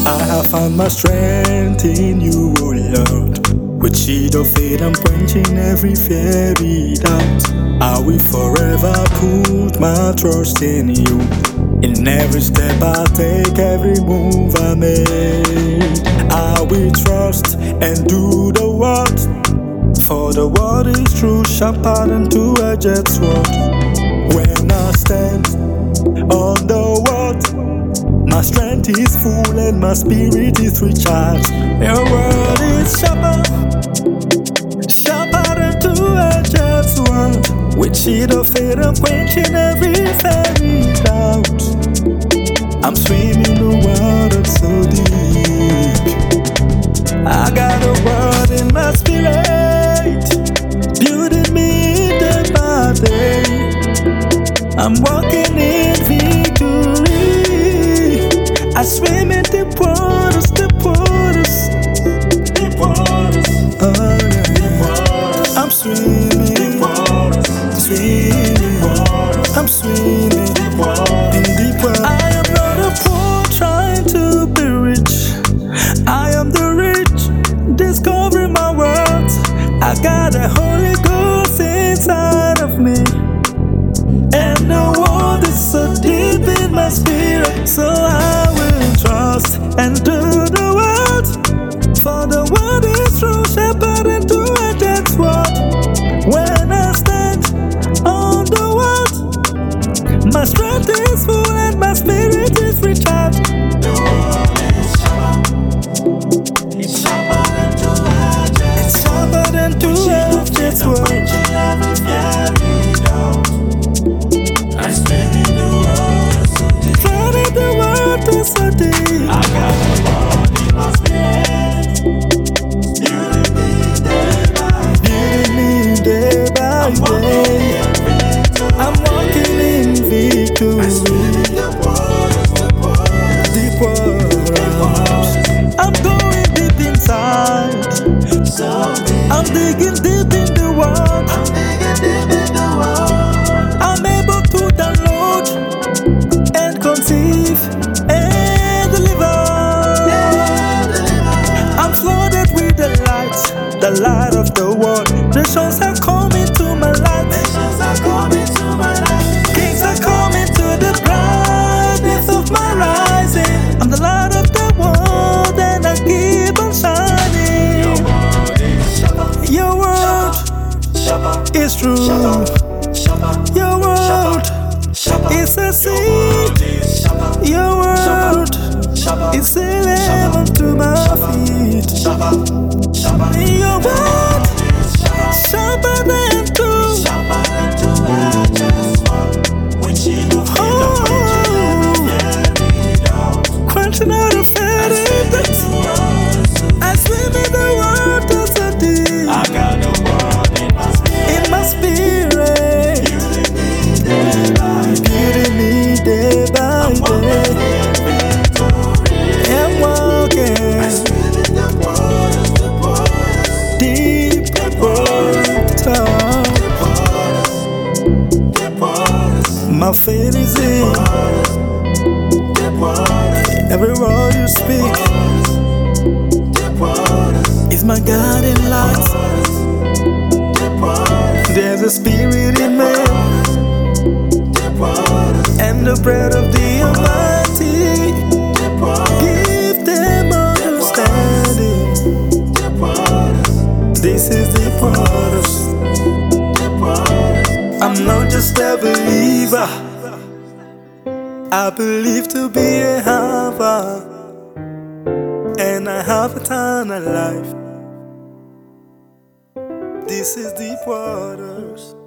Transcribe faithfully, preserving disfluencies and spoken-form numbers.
I have found my strength in you, O Lord. With sheet of faith, I'm quenching every fairy doubt. I will forever put my trust in you. In every step I take, every move I make, I will trust and do the word. For the word is true, sharper than two-edged sword. When I stand on the word, my strength is full and my spirit is recharged. Your word is sharper, sharper than two-edged sword. With sheet of faith, I'm quenching every fairy doubt. I'm swimming the water so deep. I got a word in my spirit, building me day by day. I'm walking in victory. I swim in the waters, the waters, the waters. Oh yeah. I'm swimming, swimming. I'm swimming in deep water. I am not a poor trying to be rich. I am the rich, discovering my words. I got a Holy Ghost inside of me, and the world is so deep in my spirit. So I will trust and do the word. For the word is true, shepherd and two-edged sword. When I stand on the word, my strength is full and my spirit is recharged. The word is sharper. It's sharper than two-edged. It's sharper than two-edged sword. Every fairy doubt. I spin in the water so deep. Flood in the water so deep. I got a word in my spirit, building me day by day. Building me day by day. I'm walking in victory. I swim in the waters, the waters, deep waters. I'm going deep inside. So deep. I'm digging deep in the water. I'm digging deep in the water. I'm able to download and conceive and deliver. Yeah, deliver. I'm flooded with the light, the light of the world. Nations are coming to my light. Nations are coming to my light. Kings are coming to the brightness of my rising. I'm the light of the world and I keep on shining. Your word is true. Your word is a seed. Your word is a lamp to my feet. Your word sharper than two. Quenching out a fairy doubt. I swim in the water so deep. I got the word in my spirit. In my spirit. Building me day by day. I'm walking. I swim in the waters, the waters. Deep water. The waters. My faith is in. Every word you speak is my guiding light. There's a spirit in me and the bread of the Almighty. Give them understanding. This is the waters. I'm not just a believer, I believe to be a haver, and I have eternal life. This is deep waters.